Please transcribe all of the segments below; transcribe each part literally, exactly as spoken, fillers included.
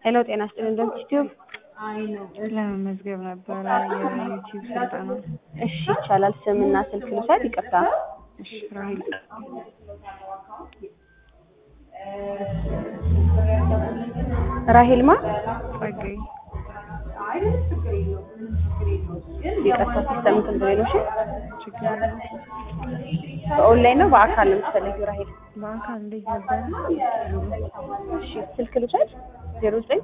ሄሎ ጤና ይስጥልኝ ዩቲዩብ ለመመዝገብ ነበረ የዩቲዩብ ስልጠና። እሺ ይቻላል። ስምና ስልክ ልውሰድ? ይቅርታ። እሺ ራሂል ራሂል ማ ጸጋይ። ይቅርታ ሲስተም እንትን ብሎኝ ነው። እሺ ችግር የለም። በኦንላይን ነው በአካል ነው የምትፈልጊው ራሂል? በአካል እንዴት ነበር? እሺ ስልክ ልውሰድ? ዜሮ ዘጠኝ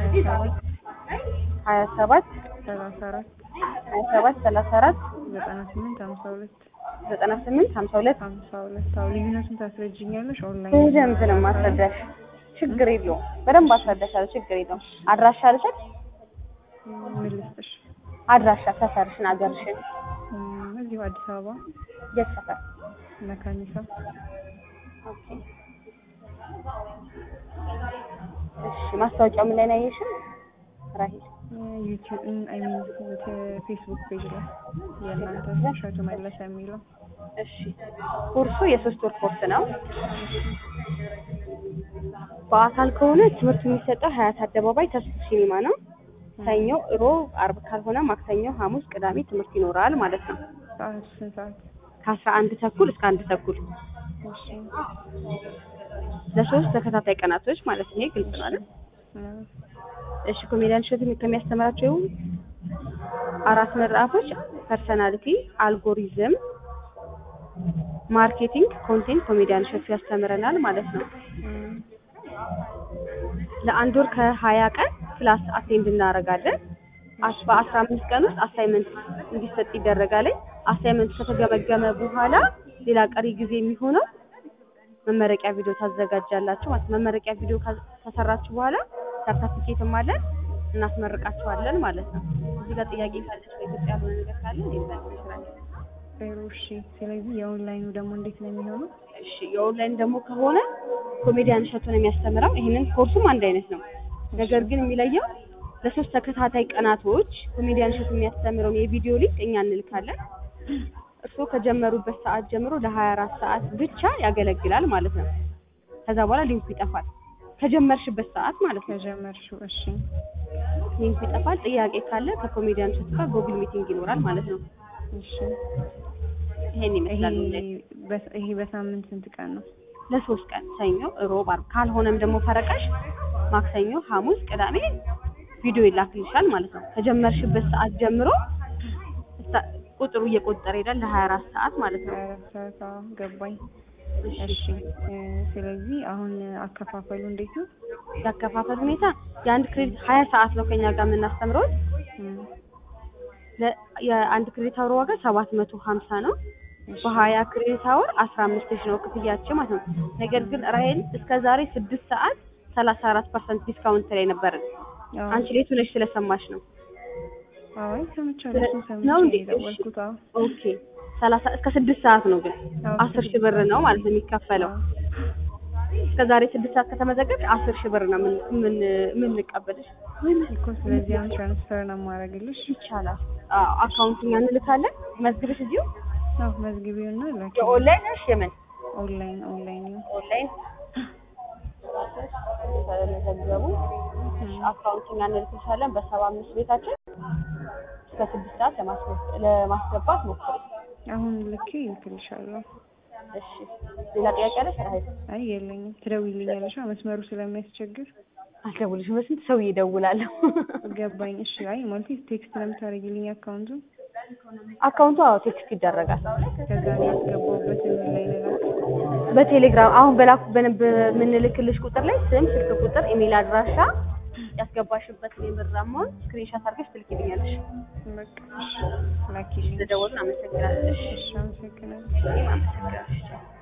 ሀያ ሰባት ሀያ ሰባት ሰላሳ አራት ሀያ ሰባት ሰላሳ አራት ዘጠና ስምንት ሀምሳ ሁለት ዘጠና ስምንት ሀምሳ ሁለት ሀምሳ ሁለት አዎ ልዩነቱን ታስረጅኛለሽ? ኦንላይን በደንብ ነው የማስረዳሽ። ችግር የለውም። በደንብ አስረዳሻለሁ። ችግር የለውም። አድራሻ ልውሰድ? ምን ልስጥሽ? አድራሻ ሰፈርሽን፣ አገርሽን። እዚሁ አዲስ አበባ የት ሰፈር? መካኒሳ። ኦኬ እሺ ማስታወቂያው ምን ላይ ነው ያየሽው ራሂል? ዩቲዩብ አይ ሚን ፌስቡክ ፔጅ ላይ የእናንተ እሸቱ መለሰ የሚለው። እሺ ኮርሱ የሶስት ወር ኮርስ ነው። በአካል ከሆነ ትምህርት የሚሰጠው ሀያት አደባባይ ተስፉ ሲኒማ ነው። ሰኞ፣ ሮብ፣ አርብ ካልሆነ ማክሰኞ፣ ሐሙስ፣ ቅዳሜ ትምህርት ይኖራል ማለት ነው። ሰዓት ስንት ሰዓት? ከአስራ አንድ ተኩል እስከ አንድ ተኩል እሺ ለሶስት ተከታታይ ቀናቶች ማለት ነው። ግልጽ ነው አይደል? እሺ ኮሜዲያን እሸቱ ከሚያስተምራቸው አራት ምዕራፎች ፐርሰናሊቲ፣ አልጎሪዝም፣ ማርኬቲንግ፣ ኮንቴንት ኮሜዲያን እሸቱ ያስተምረናል ማለት ነው። ለአንድ ወር ከሀያ ቀን ክላስ አቴንድ እናደርጋለን። በአስራ አምስት ቀን ውስጥ አሳይመንት እንዲሰጥ ይደረጋል። አሳይመንት ከተገመገመ በኋላ ሌላ ቀሪ ጊዜ የሚሆነው መመረቂያ ቪዲዮ ታዘጋጃላችሁ ማለት መመረቂያ ቪዲዮ ከሰራችሁ በኋላ ሰርተፊኬትም አለን እናስመርቃችኋለን ማለት ነው። እዚህ ጋር ጥያቄ ካለች በኢትዮጵያ ያለው ነገር ካለ ይፈልግ ይችላል። እሺ ስለዚህ የኦንላይኑ ደግሞ እንዴት ነው የሚሆነው? እሺ የኦንላይን ደግሞ ከሆነ ኮሜዲያን እሸቱ ነው የሚያስተምረው። ይሄንን ኮርሱም አንድ አይነት ነው። ነገር ግን የሚለየው ለሶስት ተከታታይ ቀናቶች ኮሜዲያን እሸቱ የሚያስተምረውን የቪዲዮ ሊንክ እኛ እንልካለን። እርስዎ ከጀመሩበት ሰዓት ጀምሮ ለሀያ አራት ሰዓት ብቻ ያገለግላል ማለት ነው። ከዛ በኋላ ሊንኩ ይጠፋል። ከጀመርሽበት ሰዓት ማለት ነው። ከጀመርሽው እሺ ሊንኩ ይጠፋል። ጥያቄ ካለ ከኮሜዲያን እሸቱ ጋር ጉግል ሚቲንግ ይኖራል ማለት ነው። እሺ ይሄን ይመስላል። ይሄ በሳምንት ስንት ቀን ነው? ለሶስት ቀን ሰኞ፣ ሮብ፣ አርብ ካልሆነም ደግሞ ፈረቃሽ ማክሰኞ፣ ሐሙስ፣ ቅዳሜ ቪዲዮ ይላክልሻል ማለት ነው። ከጀመርሽበት ሰዓት ጀምሮ ቁጥሩ እየቆጠረ ይላል ለሀያ አራት ሰዓት ማለት ነው። ሀያ አራት ሰዓት ገባኝ። እሺ ስለዚህ አሁን አከፋፈሉ እንዴት ነው? ያከፋፈል ሁኔታ የአንድ ክሬዲት ሀያ ሰዓት ነው ከኛ ጋር የምናስተምረው። የአንድ ክሬዲት አወር ዋጋ ሰባት መቶ ሀምሳ ነው። በሀያ ክሬዲት አወር አስራ አምስት ሺህ ነው ክፍያችን ማለት ነው። ነገር ግን ራሂል እስከዛሬ ስድስት ሰዓት ሰላሳ አራት ፐርሰንት ዲስካውንት ላይ ነበር። አንቺ ሌት ሆነሽ ስለሰማሽ ነው። አይ ሰምቻለሁ ሰምቻለሁ የደወልኩት። ኦኬ ሰላሳ እስከ ስድስት ሰዓት ነው ግን አስር ሺህ ብር ነው ማለት ነው የሚከፈለው። እስከዛሬ ስድስት ሰዓት ከተመዘገብሽ አስር ሺህ ብር ነው ምን ምን እንቀበልሽ እኮ። ስለዚህ አሁን ትራንስፈር ነው ማድረግልሽ ይቻላል? አዎ አካውንቱን እንልካለን። መዝግብሽ እዚሁ? አዎ መዝግቢውና ላኪ። የኦንላይን ነሽ የምን? ኦንላይን ኦንላይን ነው። ኦንላይን ተመዘገቡ። አካውንቱን እንልክሻለን በሰባ አምስት ቤታችን እስከ ስድስት ሰዓት ለማስገባት ሞክሪ። አሁን ልኬ ይልክልሻለሁ። እሺ ሌላ ጥያቄ አለሽ ራሂል? አይ የለኝም። ትደውይልኛለሽ መስመሩ ስለሚያስቸግር። አልደውልሽም። በስንት ሰው ይደውላል። ገባኝ። እሺ አይ ማለት ቴክስት ለምታረጊልኝ አካውንቱን አካውንቱ አዎ ቴክስት ይደረጋል። ከዛ ያስገባውበት ላይ ልላክ በቴሌግራም አሁን በላኩ በምንልክልሽ ቁጥር ላይ ስም፣ ስልክ ቁጥር፣ ኢሜል አድራሻ ያስገባሽበት የምራማውን ስክሪንሾት አድርገሽ ትልኪልኛለሽ። በቃ እሺ ላኪልኝ። ስለደወልን አመሰግናለሁ። እሺ አመሰግናለሁ። አመሰግናለሁ።